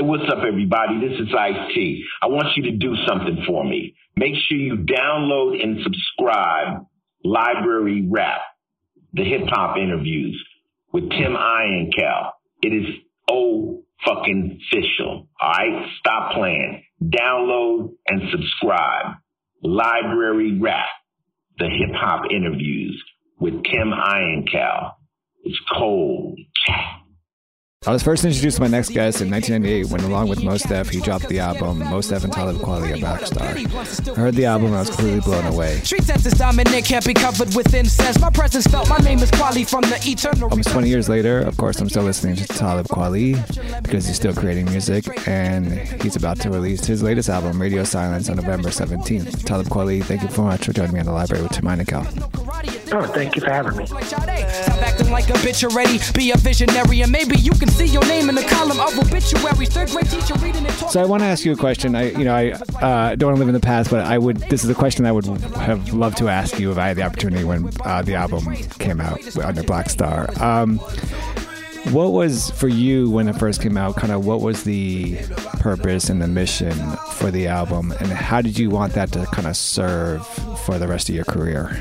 Hey, what's up, everybody? This is Ice-T. I want you to do something for me. Make sure you download and subscribe Library Rap, the hip-hop interviews with Tim Ironcal. It is fucking official. All right? Stop playing. Download and subscribe Library Rap, the hip-hop interviews with Tim Ironcal. It's cold. I was first introduced to my next guest in 1998 when, along with Mos Def, he dropped the album Mos Def and Talib Kweli at Blackstar. I heard the album and I was completely blown away. Street sense is dominant, can't be covered with incense. My presence felt, my name is Kweli from the eternal. Almost 20 years later, of course, I'm still listening to Talib Kweli because he's still creating music, and he's about to release his latest album, Radio Silence, on November 17th. Talib Kweli, thank you so much for joining me in the library with Tim Ironcal. Oh, thank you for having me. Stop acting like a bitch already, be a visionary, and maybe you can see your name in the column of obituaries. Third grade teacher reading it. So I want to ask you a question. I don't want to live in the past, but this is a question I would have loved to ask you if I had the opportunity when the album came out under Blackstar. What was, for you, when it first came out, kind of what was the purpose and the mission for the album, and how did you want that to kind of serve for the rest of your career?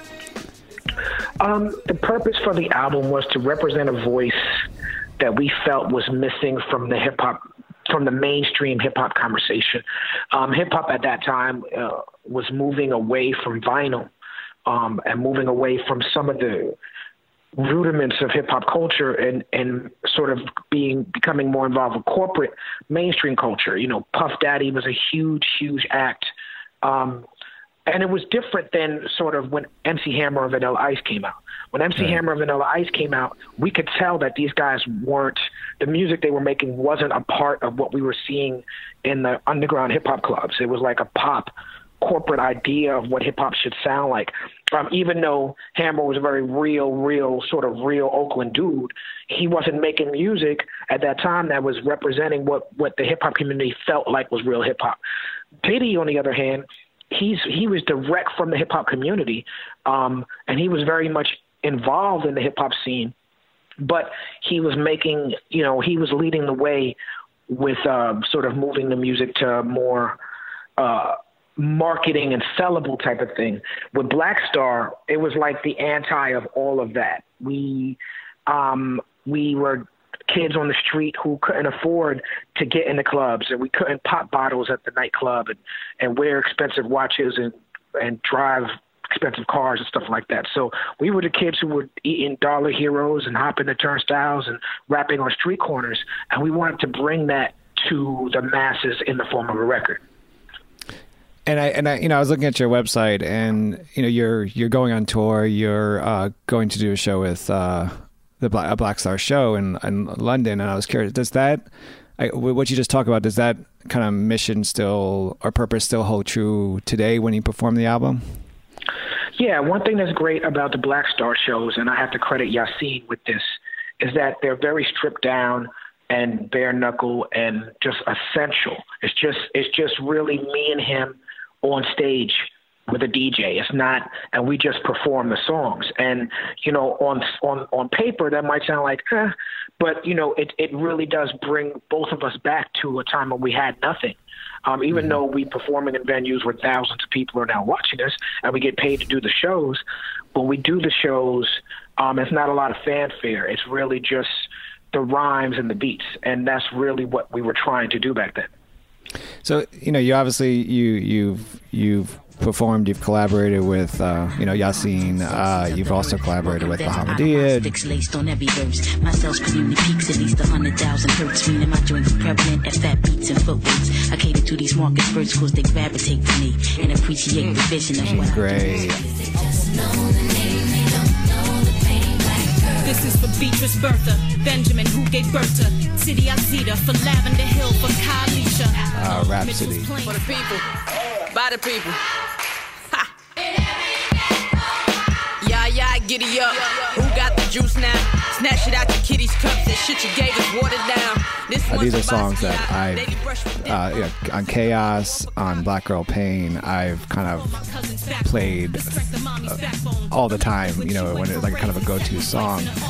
The purpose for the album was to represent a voice that we felt was missing from the hip-hop, from the mainstream hip-hop conversation. Hip-hop at that time was moving away from vinyl and moving away from some of the rudiments of hip-hop culture and sort of becoming more involved with corporate mainstream culture. You know, Puff Daddy was a huge, huge act. And it was different than sort of when MC Hammer and Vanilla Ice came out. When MC Hammer and Vanilla Ice came out, we could tell that these guys the music they were making wasn't a part of what we were seeing in the underground hip-hop clubs. It was like a pop corporate idea of what hip-hop should sound like. Even though Hammer was a very real Oakland dude, he wasn't making music at that time that was representing what the hip-hop community felt like was real hip-hop. Diddy, on the other hand, he was direct from the hip hop community, and he was very much involved in the hip hop scene, but he was he was leading the way with sort of moving the music to more marketing and sellable type of thing. With Blackstar, it was like the anti of all of that. We were kids on the street who couldn't afford to get in the clubs, and we couldn't pop bottles at the nightclub and wear expensive watches and drive expensive cars and stuff like that. So we were the kids who were eating Dollar Heroes and hopping the turnstiles and rapping on street corners, and we wanted to bring that to the masses in the form of a record. And I was looking at your website, and you're going on tour. You're going to do a show with a Blackstar show in London, and I was curious, does that, what you just talked about, does that kind of mission still, or purpose still hold true today when you perform the album? Yeah, one thing that's great about the Blackstar shows, and I have to credit Yassine with this, is that they're very stripped down and bare knuckle and just essential. It's just really me and him on stage with a DJ. It's not, and we just perform the songs. And, on paper, that might sound like, but, it really does bring both of us back to a time when we had nothing. Even though we performing in venues where thousands of people are now watching us and we get paid to do the shows, when we do the shows, it's not a lot of fanfare. It's really just the rhymes and the beats. And that's really what we were trying to do back then. So, you obviously, you've performed, you've collaborated with, Yassine. You've also collaborated with Bahamadia. Laced on every verse. My sales per unit peaks at least 100,000 hertz. Meaning my joints prevalent at fat beats and footworks. I cater to these markets first cause they gravitate to me and appreciate the vision of what Great. This is for Beatrice Bertha, Benjamin who gave birth to City Azita, for Lavender Hill, for Kalisha. Rhapsody. For the people, by the people. Ha! Yeah, giddy up. Who got the juice now? Snatch it out your kitty's cups. That shit you gave us watered down. These are songs that I've, on Chaos, on Black Girl Pain, I've kind of played all the time, when it's like kind of a go-to song.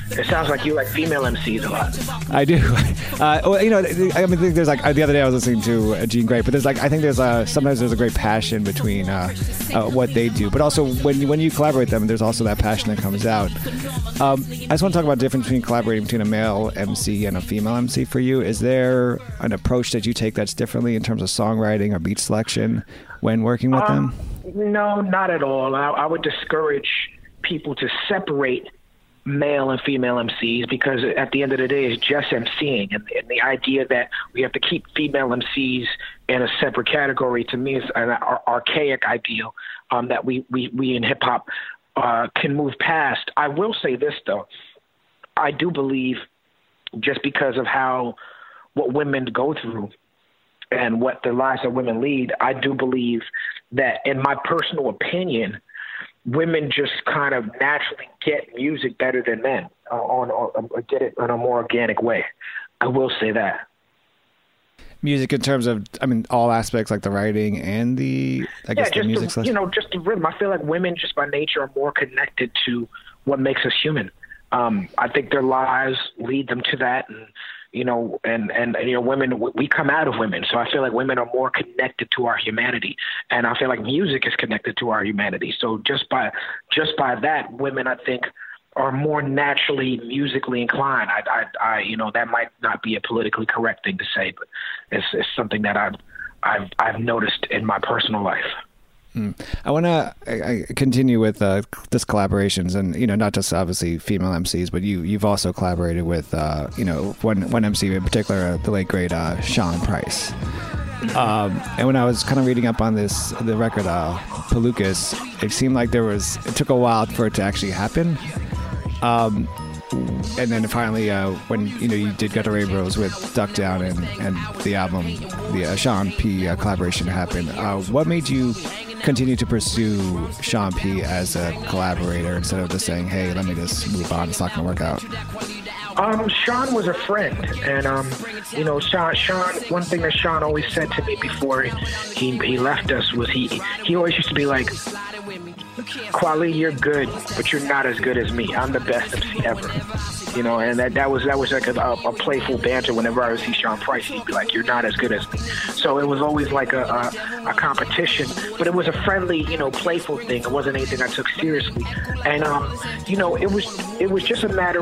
It sounds like you like female MCs a lot. I do. Well, you know, I mean, there's like the other day I was listening to Jean Grae, but there's like I think there's sometimes there's a great passion between what they do, but also when you collaborate with them, there's also that passion that comes out. I just want to talk about the difference between collaborating between a male MC and a female MC for you. Is there an approach that you take that's differently in terms of songwriting or beat selection when working with them? No, not at all. I would discourage people to separate male and female MCs because at the end of the day, it's just MCing. And the idea that we have to keep female MCs in a separate category, to me, is an archaic ideal that we in hip-hop can move past. I will say this, though. I do believe, just because of what women go through and what the lives of women lead, I do believe that, in my personal opinion, women just kind of naturally get music better than men, get it in a more organic way. I will say that. Music in terms of, I mean, all aspects, like the writing and the music selection? Just the rhythm. I feel like women just by nature are more connected to what makes us human. I think their lives lead them to that. And women, we come out of women. So I feel like women are more connected to our humanity. And I feel like music is connected to our humanity. So just by that, women, I think, are more naturally musically inclined. That might not be a politically correct thing to say, but it's something that I've noticed in my personal life. I want to continue with this collaborations, and not just obviously female MCs, but you've also collaborated with one MC in particular, the late great Sean Price. And when I was kind of reading up on the record Pelucas, it seemed like it took a while for it to actually happen. And then finally, when you did Gutter Rainbows with Duck Down and the album, the Sean P collaboration happened, what made you continue to pursue Sean P as a collaborator instead of just saying, "Hey, let me just move on. It's not going to work out"? Sean was a friend, and Sean. One thing that Sean always said to me before he left us was he always used to be like, "Kweli, you're good, but you're not as good as me. I'm the best MC ever." And that was like a playful banter. Whenever I would see Sean Price, he'd be like, "You're not as good as me." So it was always like a competition, but it was a friendly, playful thing. It wasn't anything I took seriously, and it was just a matter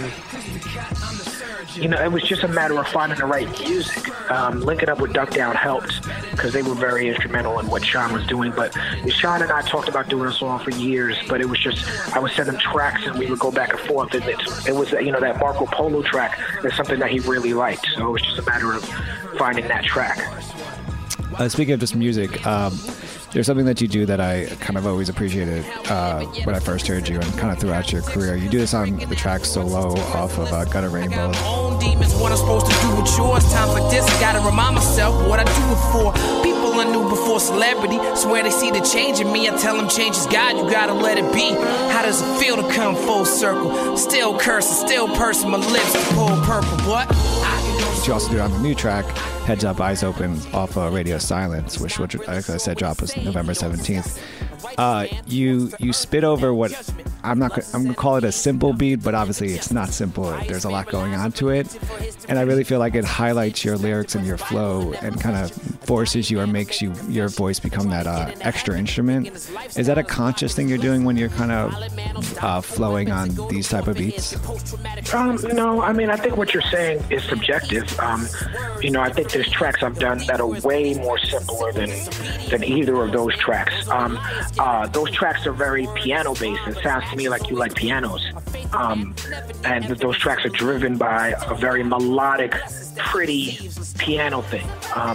of finding the right music. Linking up with Duck Down helped because they were very instrumental in what Sean was doing. But Sean and I talked about doing a song for years, but it was just, I would send him tracks and we would go back and forth. And it was, that Marco Polo track is something that he really liked. So it was just a matter of finding that track. Speaking of just music, there's something that you do that I kind of always appreciated when I first heard you and kind of throughout your career. You do this on the track Solo off of Gutter Rainbows. Own demons, what I'm supposed to do with yours. Times like this, I gotta remind myself what I do it for. People I knew before celebrity swear they see the change in me. I tell them change is God, you gotta let it be. How does it feel to come full circle? Still cursing, still pursing my lips to pull purple. What? You also do it on the new track, Heads Up, Eyes Open, off Radio Silence, which like I said, dropped was November 17th. You spit over what I'm gonna call it a simple beat, but obviously it's not simple. There's a lot going on to it, and I really feel like it highlights your lyrics and your flow, and kind of forces you or makes your voice become that extra instrument. Is that a conscious thing you're doing when you're kind of flowing on these type of beats? No, I mean, I think what you're saying is subjective. I think there's tracks I've done that are way more simpler than either of those tracks. Those tracks are very piano based. It sounds to me like you like pianos. And those tracks are driven by a very melodic, pretty piano thing.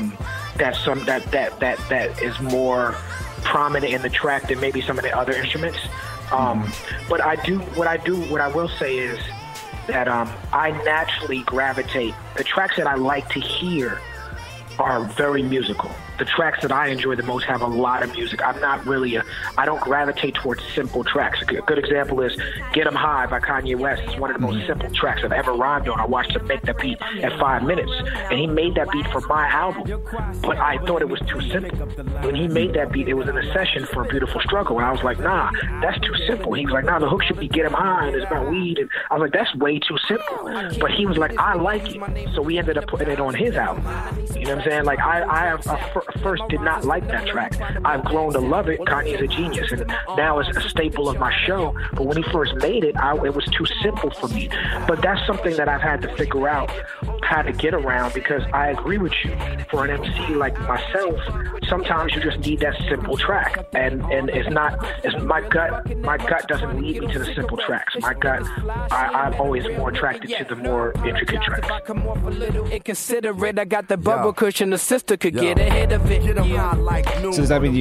That is more prominent in the track than maybe some of the other instruments. But what I will say is that I naturally gravitate. The tracks that I like to hear are very musical. the tracks that I enjoy the most have a lot of music. I don't gravitate towards simple tracks. A good example is Get 'Em High by Kanye West. It's one of the most simple tracks I've ever rhymed on. I watched him make that beat at 5 minutes, and he made that beat for my album, but I thought it was too simple. When he made that beat, it was in a session for A Beautiful Struggle, and I was like, nah, that's too simple. He was like, nah, the hook should be Get 'Em High, and it's about weed, and I was like, that's way too simple. But he was like, I like it, so we ended up putting it on his album. You know what I'm saying? Like, I first did not like that track. I've grown to love it. Kanye's a genius, and now it's a staple of my show. But when he first made it, it was too simple for me. But that's something that I've had to figure out how to get around, because I agree with you. For an MC like myself, sometimes you just need that simple track, and it's my gut doesn't lead me to the simple tracks. My gut, I'm always more attracted to the more intricate tracks. Inconsiderate, I got the bubble cushion, the sister could get ahead of it. So does that mean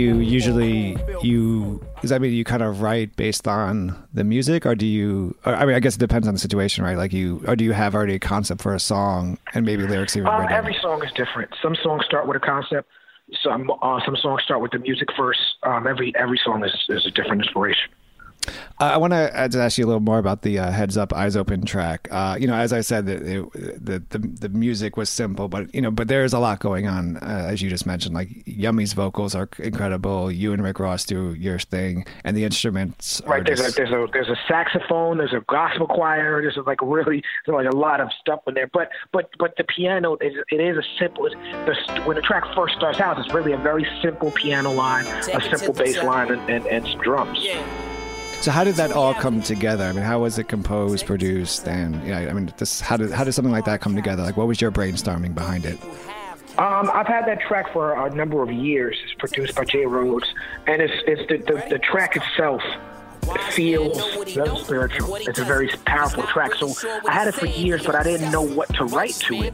you kind of write based on the music, or do you? I mean, I guess it depends on the situation, right? Like do you have already a concept for a song and maybe lyrics even written? Every song is different. Some songs start with a concept. Some songs start with the music first. Every song is a different inspiration. I want to ask you a little more about the Heads Up, Eyes Open track. As I said, the music was simple, but there's a lot going on, as you just mentioned. Like Yummy's vocals are incredible. You and Rick Ross do your thing, and the instruments. Right, there's a saxophone, there's a gospel choir, there's like a lot of stuff in there. But the piano is a simple. When the track first starts out, it's really a very simple piano line, a simple bass line, and some drums. Yeah. So how did that all come together? I mean, how was it composed, produced, and how did something like that come together? Like, what was your brainstorming behind it? I've had that track for a number of years. It's produced by Jay Rhodes, and it's the track itself feels very spiritual. It's a very powerful track. So I had it for years, but I didn't know what to write to it.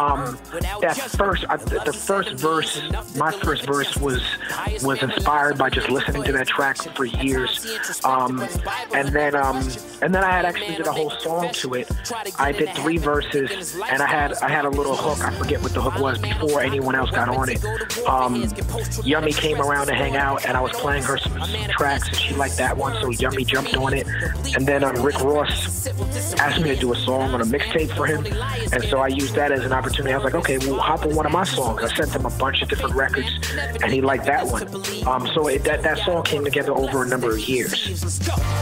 My first verse was inspired by just listening to that track for years. And then I had actually did a whole song to it. I did 3 verses, and I had a little hook. I forget what the hook was before anyone else got on it. Yummy came around to hang out, and I was playing her some tracks, and she liked that one, so Yummy jumped on it. And then Rick Ross asked me to do a song on a mixtape for him, and so I used that as an opportunity. I was like, okay, well, hop on one of my songs. I sent him a bunch of different records, and he liked that one. So that song came together over a number of years.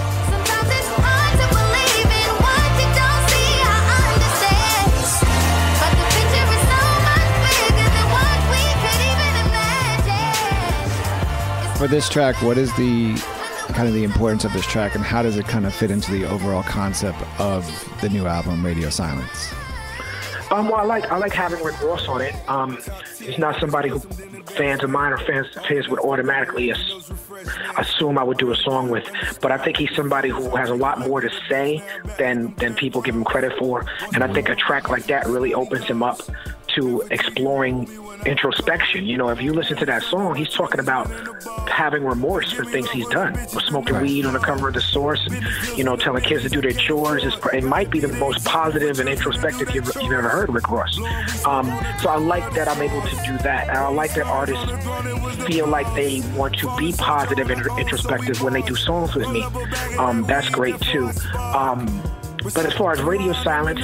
For this track, what is the kind of the importance of this track, and how does it kind of fit into the overall concept of the new album, Radio Silence? Well, I like having Rick Ross on it. He's not somebody who fans of mine or fans of his would automatically assume I would do a song with, but I think he's somebody who has a lot more to say than people give him credit for, and I think a track like that really opens him up to exploring introspection. If you listen to that song, he's talking about having remorse for things he's done. Smoking weed on the cover of The Source, and telling kids to do their chores. It might be the most positive and introspective you've ever heard Rick Ross. So I like that I'm able to do that, and I like that artists feel like they want to be positive and introspective when they do songs with me. That's great too. But as far as Radio Silence,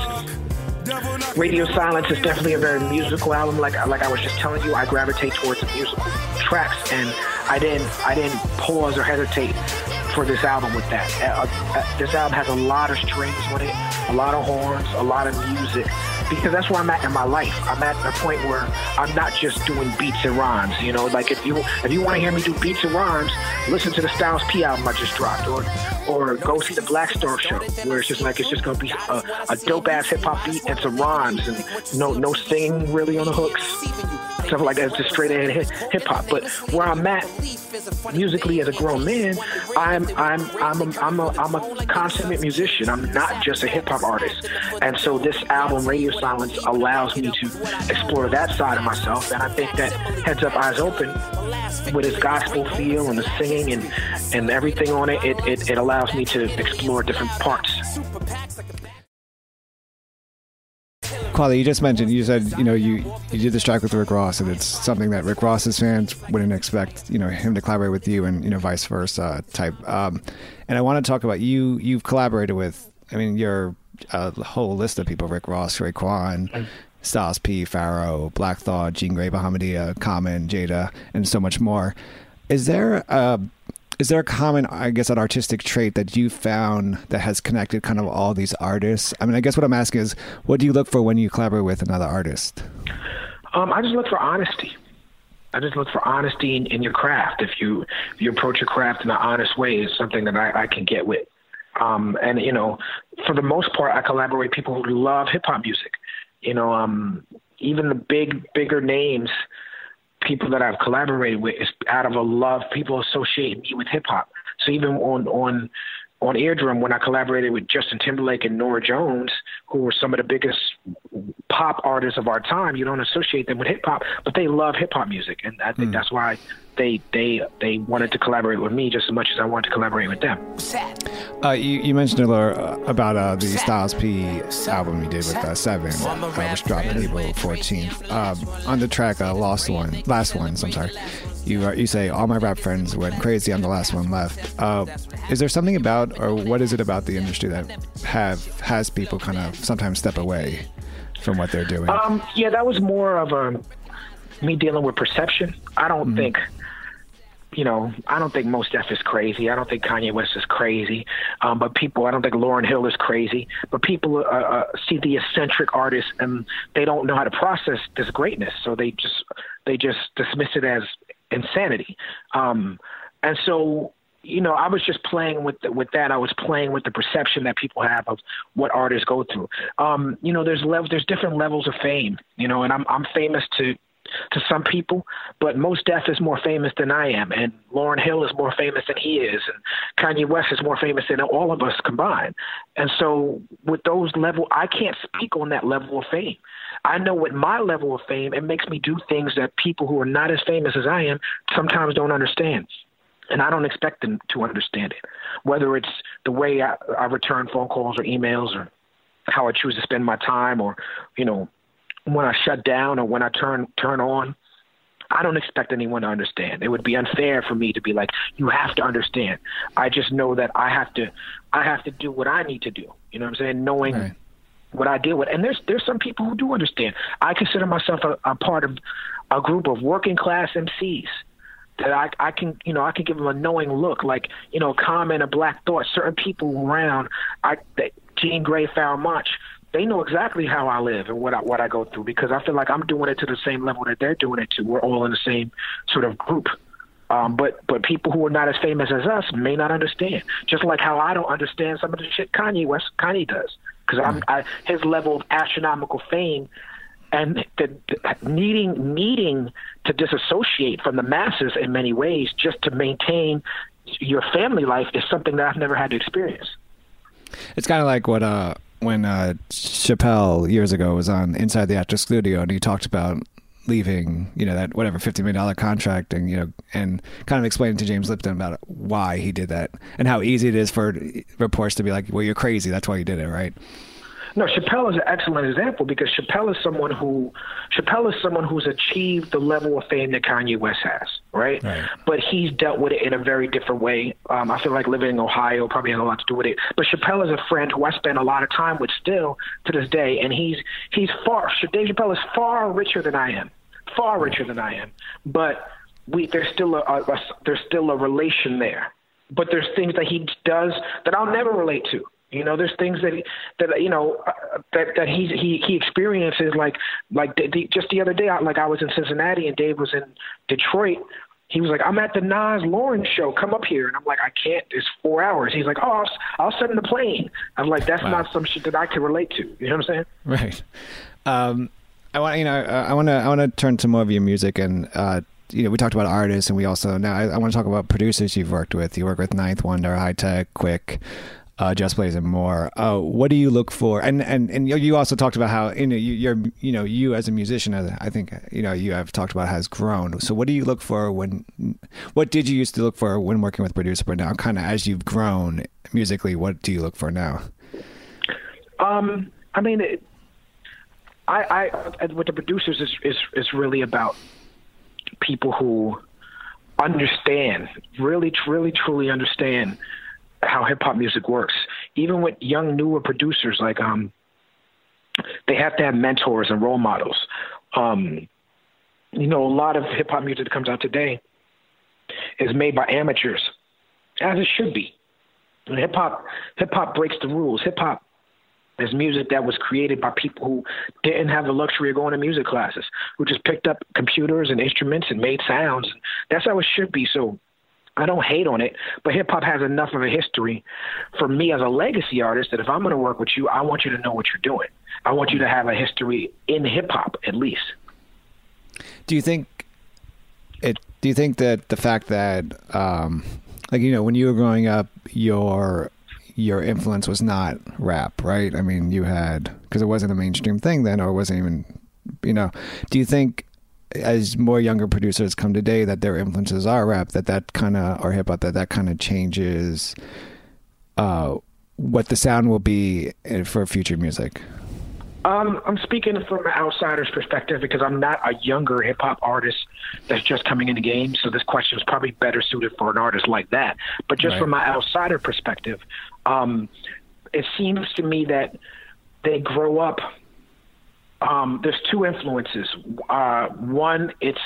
Radio Silence is definitely a very musical album. Like I was just telling you, I gravitate towards the musical tracks, and I didn't pause or hesitate for this album with that. This album has a lot of strings on it, a lot of horns, a lot of music, because that's where I'm at in my life. I'm at the point where I'm not just doing beats and rhymes. Like if you want to hear me do beats and rhymes, listen to the Styles P album I just dropped, or go see the Black Star show, where it's just gonna be a dope ass hip hop beat and some rhymes and no singing really on the hooks, stuff like that. It's just straight ahead hip hop. But where I'm at musically as a grown man, I'm a consummate musician. I'm not just a hip hop artist, and so this album, Radio Silence, allows me to explore that side of myself. And I think that Heads Up, Eyes Open, with its gospel feel and the singing and everything on it, it allows me to explore different parts. Kweli, you just mentioned, you said, you did this track with Rick Ross, and it's something that Rick Ross's fans wouldn't expect, him to collaborate with you, and, vice versa type. And I want to talk about you've collaborated with, you're a whole list of people: Rick Ross, Raekwon, Styles P, Pharoah, Black Thought, Jean Grae, Bahamadia, Common, Jada, and so much more. Is there a common, I guess, an artistic trait that you found that has connected kind of all these artists? I guess what I'm asking is, what do you look for when you collaborate with another artist? I just look for honesty. I just look for honesty in your craft. If you approach your craft in an honest way, it's something that I can get with. And for the most part, I collaborate with people who love hip hop music. Even the bigger names, people that I've collaborated with, is out of a love. People associate me with hip hop. So even on Eardrum, when I collaborated with Justin Timberlake and Norah Jones, who were some of the biggest pop artists of our time, you don't associate them with hip hop, but they love hip hop music, and I think that's why they wanted to collaborate with me just as much as I wanted to collaborate with them. You mentioned a little about the Styles P album you did with Seven, which dropped April 14th. On the track Last Ones, I'm sorry. You say, all my rap friends went crazy, I'm the last one left. Is there something about, or what is it about the industry that has people kind of sometimes step away from what they're doing? Yeah, that was more of me dealing with perception. I don't think, I don't think Mos Def is crazy. I don't think Kanye West is crazy. But people, I don't think Lauryn Hill is crazy. But people see the eccentric artist and they don't know how to process this greatness. So they just dismiss it as insanity. And so, I was just playing with that. I was playing with the perception that people have of what artists go through. There's different levels of fame, and I'm famous to some people, but Mos Def is more famous than I am, and Lauryn Hill is more famous than he is, and Kanye West is more famous than all of us combined. And so with those level, I can't speak on that level of fame. I know with my level of fame, it makes me do things that people who are not as famous as I am sometimes don't understand. And I don't expect them to understand it, whether it's the way I return phone calls or emails, or how I choose to spend my time, or, when I shut down or when I turn on. I don't expect anyone to understand. It would be unfair for me to be like, you have to understand. I just know that I have to do what I need to do. You know what I'm saying? Knowing what I deal with. And there's some people who do understand. I consider myself a part of a group of working class MCs that I can give them a knowing look, like, Common or Black Thought, certain people around, Jean Grae, Pharoah Monch, they know exactly how I live and what I go through, because I feel like I'm doing it to the same level that they're doing it to. We're all in the same sort of group. But people who are not as famous as us may not understand, just like how I don't understand some of the shit Kanye does, because his level of astronomical fame and needing to disassociate from the masses in many ways just to maintain your family life is something that I've never had to experience. It's kind of like what when Chappelle years ago was on Inside the Actors Studio, and he talked about leaving, that whatever $50 million contract, and and kind of explaining to James Lipton about why he did that and how easy it is for reports to be like, well, you're crazy, that's why you did it, right? No, Chappelle is an excellent example, because Chappelle is someone who's achieved the level of fame that Kanye West has, right? But he's dealt with it in a very different way. I feel like living in Ohio probably has a lot to do with it. But Chappelle is a friend who I spend a lot of time with still to this day, and Dave Chappelle is far richer than I am, But there's still a relation there. But there's things that he does that I'll never relate to. There's things that he experiences, like just the other day, I was in Cincinnati and Dave was in Detroit. He was like, I'm at the Nas Lawrence show, come up here. And I'm like, I can't, it's 4 hours. He's like, oh, I'll send in the plane. I'm like, that's not some shit that I can relate to. You know what I'm saying? Right. I want to turn to more of your music, and we talked about artists, and we also I want to talk about producers you've worked with. You work with Ninth Wonder, High Tech, Quick, Just Blaze, and more. What do you look for? And you also talked about how you as a musician, I think you have talked about, has grown. So what do you look for what did you used to look for when working with producers, but now kind of as you've grown musically, what do you look for now? I with the producers is really about people who understand, really, truly understand how hip hop music works. Even with young, newer producers, like they have to have mentors and role models. You know, a lot of hip hop music that comes out today is made by amateurs, as it should be. Hip hop breaks the rules. Hip hop is music that was created by people who didn't have the luxury of going to music classes, who just picked up computers and instruments and made sounds. That's how it should be. So I don't hate on it, but hip hop has enough of a history for me as a legacy artist that if I'm going to work with you, I want you to know what you're doing. I want you to have a history in hip hop at least. Do you think that the fact that, like, you know, when you were growing up, your influence was not rap, right? I mean, you had, because it wasn't a mainstream thing then, or it wasn't even, you know, do you think as more younger producers come today that their influences are rap, that kind of, or hip hop, that kind of changes what the sound will be for future music? I'm speaking from an outsider's perspective because I'm not a younger hip hop artist that's just coming in the game. So this question is probably better suited for an artist like that. But just from my outsider perspective, it seems to me that they grow up. There's two influences. One, it's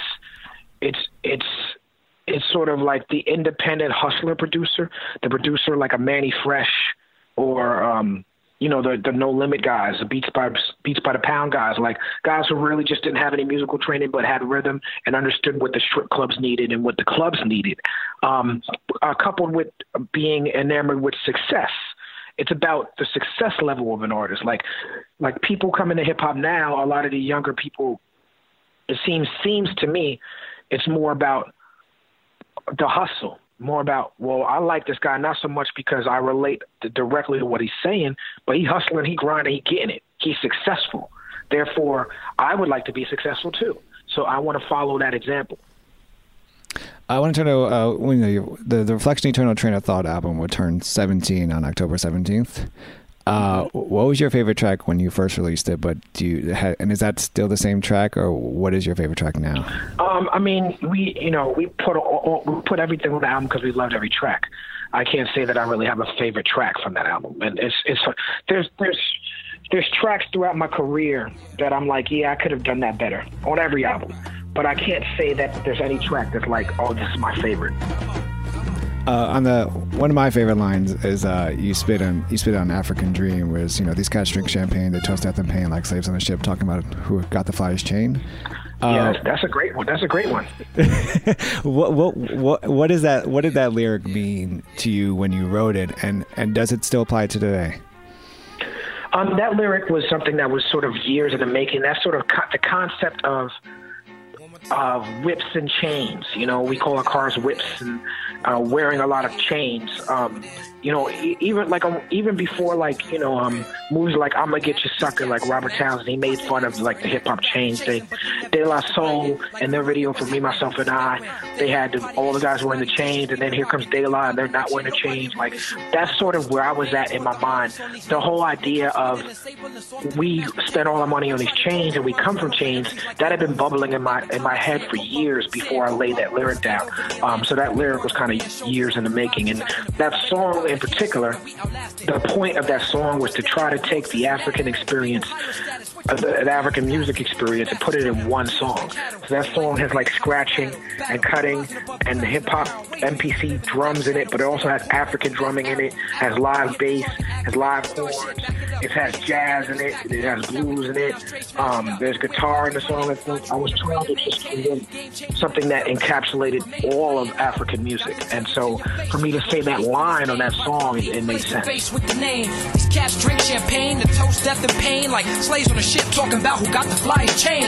sort of like the independent hustler producer, the producer like a Manny Fresh or, you know, the No Limit guys, the Beats by the Pound guys, like guys who really just didn't have any musical training but had rhythm and understood what the strip clubs needed and what the clubs needed. Coupled with being enamored with success. It's about the success level of an artist. Like people coming to hip hop now, a lot of the younger people, it seems to me, it's more about the hustle. More about, well, I like this guy not so much because I relate directly to what he's saying, but he hustling, he grinding, he getting it. He's successful. Therefore, I would like to be successful too. So I want to follow that example. I want to turn to the Reflection Eternal Train of Thought album would turn 17 on October 17th. What was your favorite track when you first released it? But and is that still the same track, or what is your favorite track now? I mean, we put everything on the album because we loved every track. I can't say that I really have a favorite track from that album, and there's tracks throughout my career that I'm like, yeah, I could have done that better on every album, but I can't say that there's any track that's like, oh, this is my favorite. One of my favorite lines is you spit on African Dream, was, you know, these cats drink champagne, they toast death and pain like slaves on a ship, talking about who got the flyest chain. Yeah, that's a great one. That's a great one. What is that? What did that lyric mean to you when you wrote it, and does it still apply to today? That lyric was something that was sort of years in the making. That's sort of the concept of whips and chains. You know, we call our cars whips, and wearing a lot of chains. You know, even before, like, you know, movies like "I'ma Get You Sucker," like Robert Townsend, he made fun of like the hip hop chains thing. De La Soul and their video for "Me, Myself, and I," they had all the guys wearing the chains, and then here comes De La, and they're not wearing the chains. Like, that's sort of where I was at in my mind. The whole idea of we spend all our money on these chains and we come from chains, that had been bubbling in my head for years before I laid that lyric down. So that lyric was kind of years in the making, and that song in particular, the point of that song was to try to take the African experience, the African music experience, and put it in one song. So that song has like scratching and cutting and hip hop MPC drums in it, but it also has African drumming in it, has live bass, has live horns, it has jazz in it, it has blues in it, there's guitar in the song. I was trying to just create something that encapsulated all of African music, and so for me to say that line on that song, it made sense. These cats drink champagne, the toast death and pain like slaves on a ship, talking about who got the flyest chain.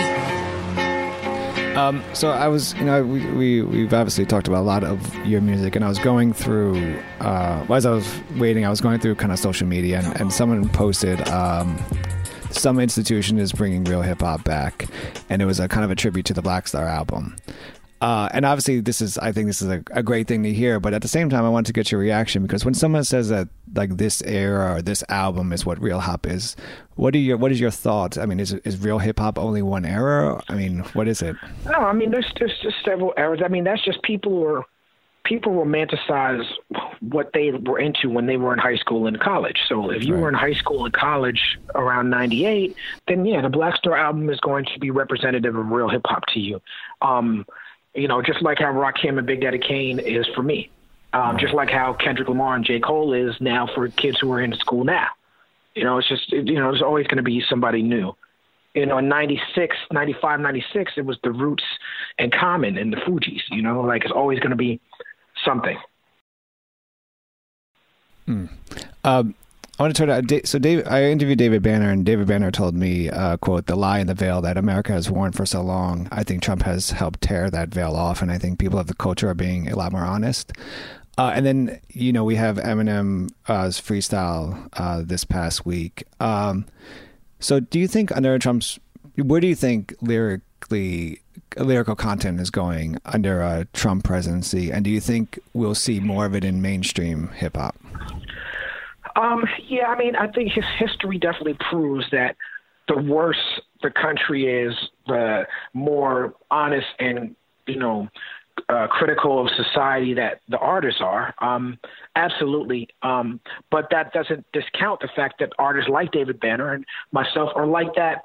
So I was, you know, we've obviously talked about a lot of your music, and I was going through, as I was waiting, I was going through kind of social media, and someone posted, some institution is bringing real hip hop back, and it was a kind of a tribute to the Black Star album. And obviously, I think this is a great thing to hear. But at the same time, I want to get your reaction, because when someone says that like this era or this album is what real hop is, what is your thoughts? I mean, is real hip hop only one era? I mean, what is it? No, I mean, there's just several eras. I mean, that's just people romanticize what they were into when they were in high school and college. So if you were in high school and college around 98, then yeah, the Black Star album is going to be representative of real hip hop to you. Just like how Rakim and Big Daddy Kane is for me. Just like how Kendrick Lamar and J. Cole is now for kids who are in school now. It's just, there's always going to be somebody new. In 96, 95, 96, it was the Roots and Common and the Fugees, it's always going to be something. I want to turn to, so I interviewed David Banner, and David Banner told me, quote, "The lie in the veil that America has worn for so long. I think Trump has helped tear that veil off, and I think people of the culture are being a lot more honest." And then, we have Eminem's freestyle this past week. So do you think under Trump's, where do you think lyrical content is going under a Trump presidency? And do you think we'll see more of it in mainstream hip hop? Yeah, I mean, I think his history definitely proves that the worse the country is, the more honest and, critical of society that the artists are. Absolutely. But that doesn't discount the fact that artists like David Banner and myself are like that,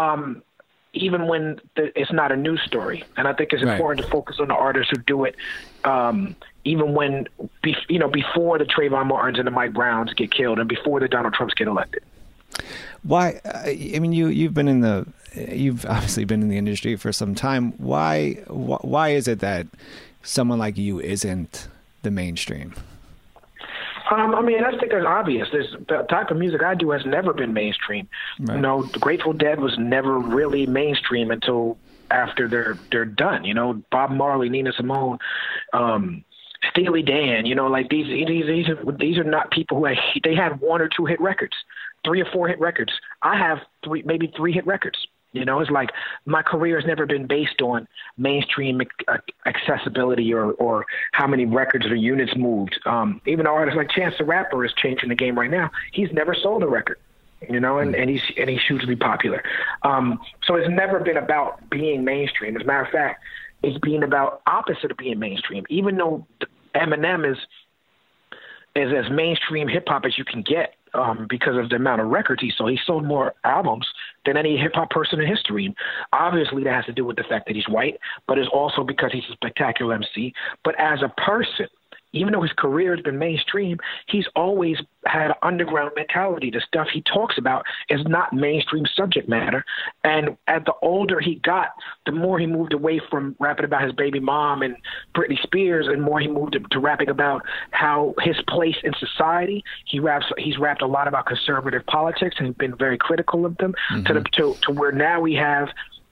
even when it's not a news story. And I think it's important to focus on the artists who do it, even when, before the Trayvon Martins and the Mike Browns get killed and before the Donald Trumps get elected. Why? I mean, you've obviously been in the industry for some time. Why is it that someone like you isn't the mainstream? I mean, I think it's obvious. The type of music I do has never been mainstream. Right. The Grateful Dead was never really mainstream until after they're done. Bob Marley, Nina Simone, Steely Dan. These are not people who they had one or two hit records, 3 or 4 hit records. I have maybe 3 hit records. It's like my career has never been based on mainstream accessibility or how many records or units moved. Even artists like Chance the Rapper is changing the game right now. He's never sold a record, and he's hugely popular. So it's never been about being mainstream. As a matter of fact, it's being about opposite of being mainstream. Even though Eminem is as mainstream hip hop as you can get, because of the amount of records he sold. He sold more albums than any hip-hop person in history. And obviously, that has to do with the fact that he's white, but it's also because he's a spectacular MC. But as a person, even though his career has been mainstream, he's always had an underground mentality. The stuff he talks about is not mainstream subject matter. And as the older he got, the more he moved away from rapping about his baby mom and Britney Spears, and more he moved to rapping about how his place in society. He's rapped a lot about conservative politics and been very critical of them, to where now we have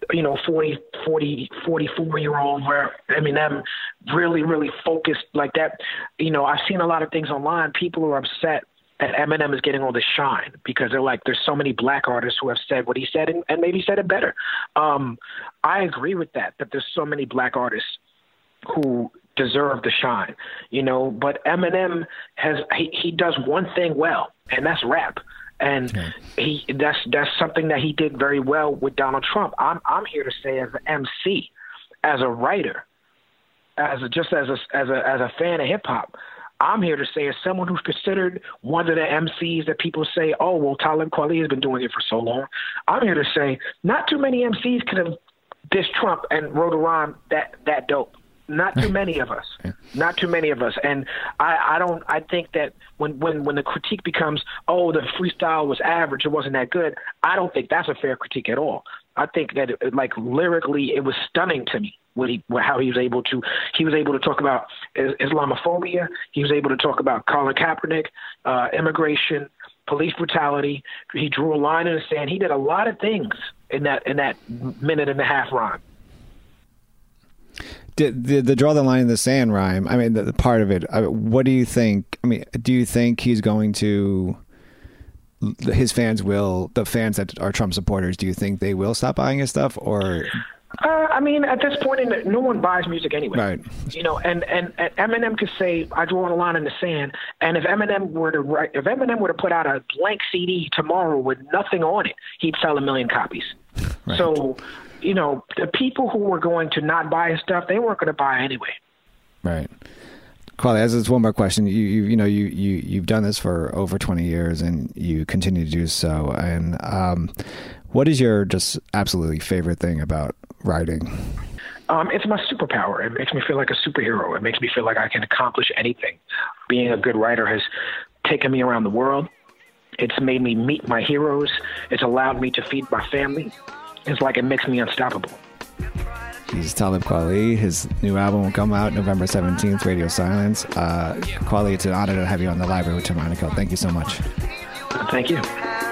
44-year-old where Eminem really, really focused like that. I've seen a lot of things online. People are upset that Eminem is getting all this shine because they're like, there's so many black artists who have said what he said and maybe said it better. I agree with that there's so many black artists who deserve the shine, but Eminem he does one thing well, and that's rap. And that's something that he did very well with Donald Trump. I'm here to say, as an MC, as a writer, as a fan of hip hop, I'm here to say, as someone who's considered one of the MCs that people say, oh, well, Talib Kweli has been doing it for so long. I'm here to say, not too many MCs could have dissed Trump and wrote a rhyme that dope. Not too many of us. Not too many of us. And I think that when the critique becomes, oh, the freestyle was average, it wasn't that good, I don't think that's a fair critique at all. I think that lyrically it was stunning to me how he was able to talk about Islamophobia. He was able to talk about Colin Kaepernick, immigration, police brutality. He drew a line in the sand. He did a lot of things in that minute and a half rhyme. The draw the line in the sand rhyme, I mean, the part of it, what do you think? I mean, do you think he's going to, the fans that are Trump supporters, do you think they will stop buying his stuff? Or I mean, at this point, no one buys music anyway. Right. You know, and Eminem could say, "I draw a line in the sand." And if Eminem were to put out a blank CD tomorrow with nothing on it, he'd sell 1 million copies. Right. So, you know, the people who were going to not buy his stuff, they weren't going to buy anyway. Right. Kweli, as one more question, you've done this for over 20 years, and you continue to do so. And what is your just absolutely favorite thing about writing? It's my superpower. It makes me feel like a superhero. It makes me feel like I can accomplish anything. Being a good writer has taken me around the world. It's made me meet my heroes. It's allowed me to feed my family. It's like it makes me unstoppable. He's Talib Kweli. His new album will come out November 17th, Radio Silence. Kweli, it's an honor to have you on The Library with Tim Einenkel. Thank you so much. Thank you.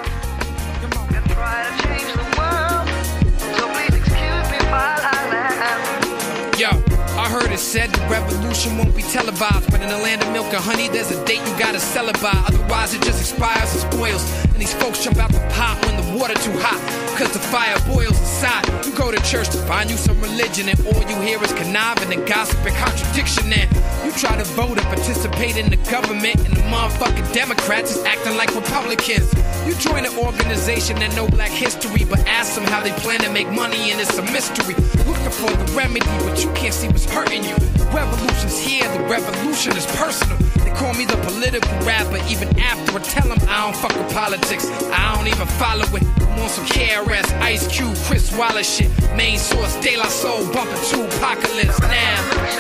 Yo, I heard it said the revolution won't be televised, but in the land of milk and honey, there's a date you gotta sell it by. Otherwise, it just expires and spoils. And these folks jump out the pot when the water too hot, cause the fire boils inside. You go to church to find you some religion, and all you hear is conniving and gossip and contradiction. And you try to vote and participate in the government, and the motherfucking Democrats is acting like Republicans. You join an organization that know black history, but ask them how they plan to make money, and it's a mystery. Looking for the remedy, but you can't see what's hurting you. The revolution's here, the revolution is personal. They call me the political rapper, even after I tell them I don't fuck with politics. I don't even follow it. I'm on some KRS, Ice Cube, Chris Wallace shit. Main source, De La Soul, bumping to Apocalypse. Now,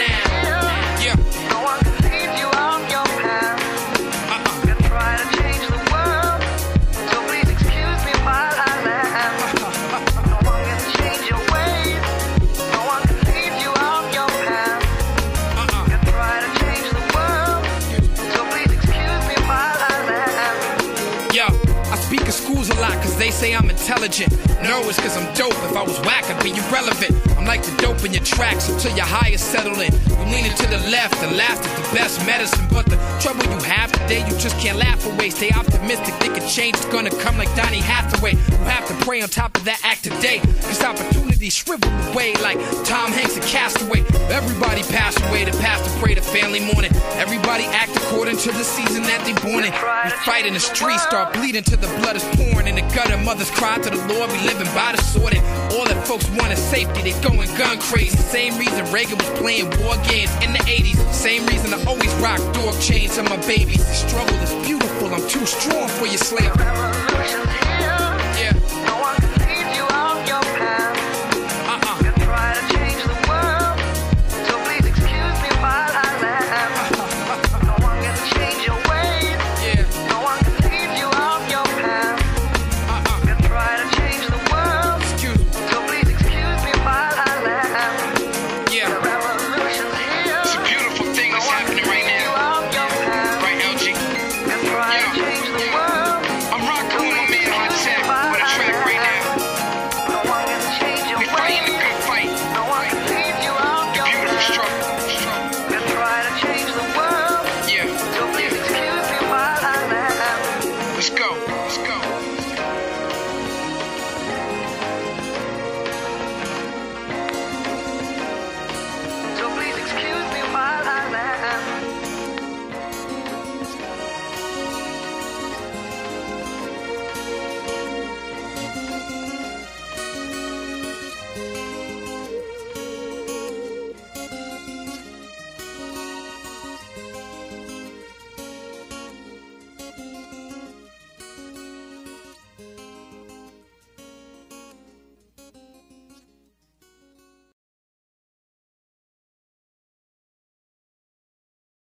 yeah. No one can lead you on your path. You try to change the world, so please excuse me while I laugh. No one can change your ways. No one can lead you on your path. You try to change the world, so please excuse me while I laugh. Yo, I speak in schools a lot cause they say I'm intelligent. No, it's cause I'm dope. If I was whack, I'd be irrelevant. I'm like the dope in your tracks until your high is settling. You lean it to the left, and laughter's the best medicine. But the trouble you have today, you just can't laugh away. Stay optimistic, think a change is gonna come like Donny Hathaway. You have to pray on top of that act today, cause opportunity shrivel away like Tom Hanks and Castaway. Everybody passed away, the pastor prayed a family mourning. Everybody act according to the season that they born in. We fight in the streets, start bleeding till the blood is pouring. In the gutter, mothers cry to the Lord, we living by the sword. And all that folks want is safety, they going gun crazy. Same reason Reagan was playing war games in the 80s. Same reason I always rock dog chains on my babies. The struggle is beautiful, I'm too strong for your slave. Revolution's here.